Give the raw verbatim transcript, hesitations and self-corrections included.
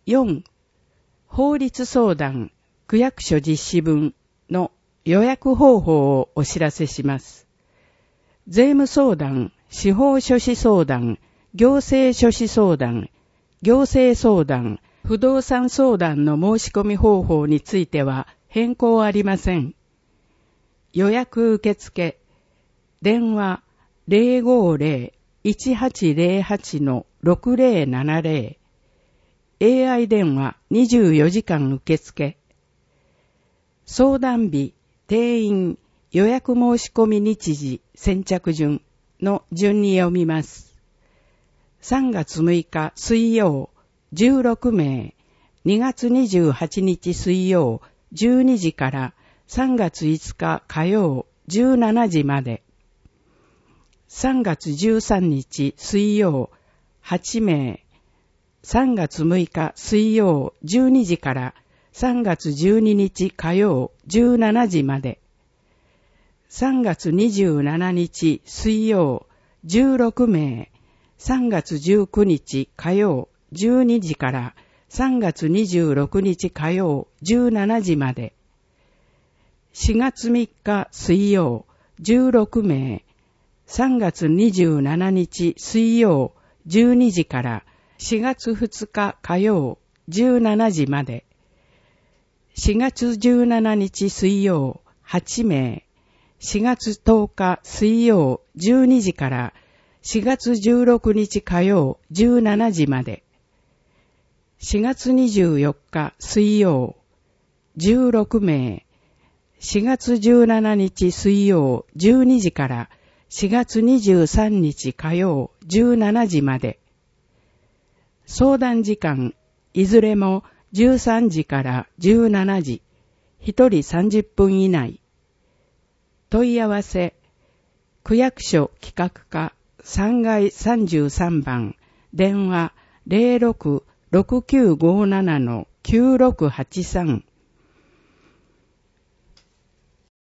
よん、法律相談区役所実施分の予約方法をお知らせします。税務相談、司法書士相談、行政書士相談、行政相談、不動産相談の申し込み方法については変更ありません。予約受付、電話 ゼロごゼロ いちはちゼロはち ろくゼロななゼロ、エーアイ 電話にじゅうよじかん受付、相談日、定員、予約申し込み日時、先着順の順に読みます。さんがつむいか水曜じゅうろくめい、にがつにじゅうはちにち水曜じゅうにじからさんがついつか火曜じゅうしちじまで。さんがつじゅうさんにち水曜はちめい、さんがつむいか水曜じゅうにじからさんがつじゅうににち火曜じゅうしちじまで。さんがつにじゅうしちにち水曜じゅうろくめい、さんがつじゅうくにち火曜じゅうにじからさんがつにじゅうろくにち火曜じゅうしちじまで。しがつみっか水曜じゅうろくめい、さんがつにじゅうしちにち水曜じゅうにじからしがつふつか火曜じゅうしちじまで。しがつじゅうしちにち水曜はちめい、しがつとおか水曜じゅうにじからしがつじゅうろくにち火曜じゅうしちじまで。しがつにじゅうよっか水曜じゅうろくめい、しがつじゅうしちにち水曜じゅうにじからしがつにじゅうさんにち火曜じゅうしちじまで。相談時間、いずれもじゅうさんじからじゅうしちじ、ひとりさんじゅっぷん以内。問い合わせ、区役所企画課さんがいさんじゅうさんばん、電話 ゼロろく ろくきゅうごなな きゅうろくはちさん